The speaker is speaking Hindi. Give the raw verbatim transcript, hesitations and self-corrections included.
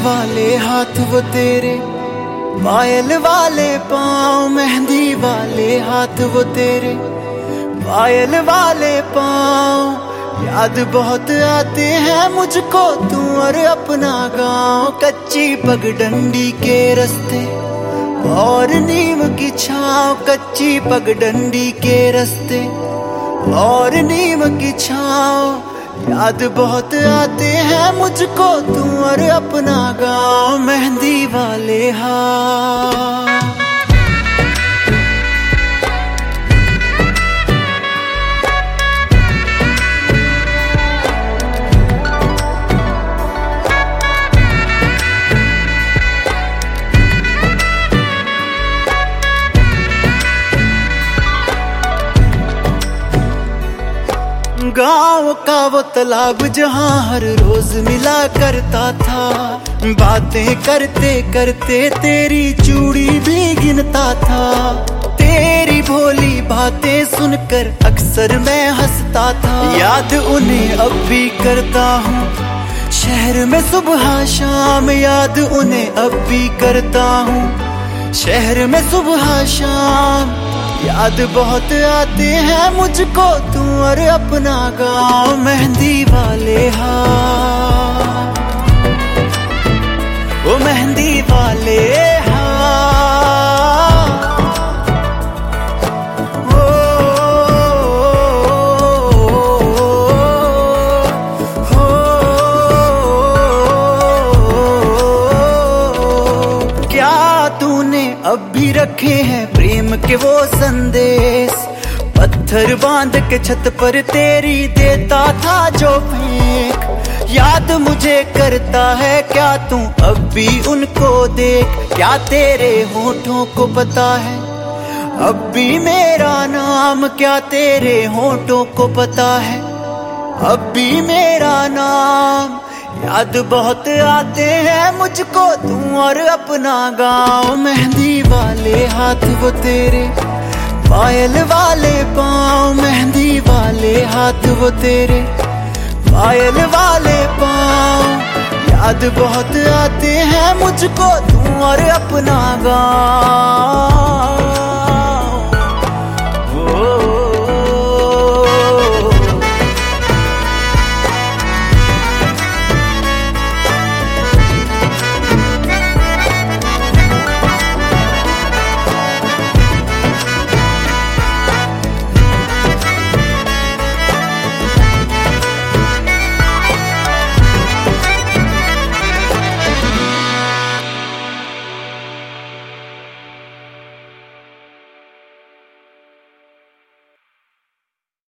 वाले हाथ वो तेरे, पायल वाले पाँव, मेहंदी वाले हाथ वो तेरे, पायल वाले पाँव। याद बहुत आते हैं मुझको तू और अपना गाँव, कच्ची पगडंडी के रास्ते और नीम की छाँव, कच्ची पगडंडी के रास्ते और नीम की छाँव। याद बहुत आते हैं मुझको तू और अपना गाँव, मेहंदी वाले हाथ। गाँव का वो तालाब जहाँ हर रोज मिला करता था, बातें करते करते तेरी चूड़ी भी गिनता था। तेरी भोली बातें सुनकर अक्सर मैं हंसता था, याद उन्हें अब भी करता हूँ शहर में सुबह शाम, याद उन्हें अब भी करता हूँ शहर में सुबह शाम। याद बहुत आते हैं मुझको तू और अपना गाँव, मेहंदी वाले हाथ, वो मेहंदी वाले हाथ। ओ, हो, क्या तूने अब भी रखे हैं प्रेम के वो संदेश, पत्थर बांध के छत पर तेरी देता था जो फेंक। याद मुझे करता है क्या तू अब भी उनको देख, क्या तेरे होठों को पता है अब भी मेरा नाम, क्या तेरे होठों को पता है अब भी मेरा नाम। याद बहुत आते हैं मुझको तू और अपना गाँव, मेहंदी वाले हाथ वो तेरे, पायल वाले पाँव, मेहंदी वाले हाथ वो तेरे, पायल वाले पाँव। याद बहुत आते हैं मुझको तू और अपना गाँव।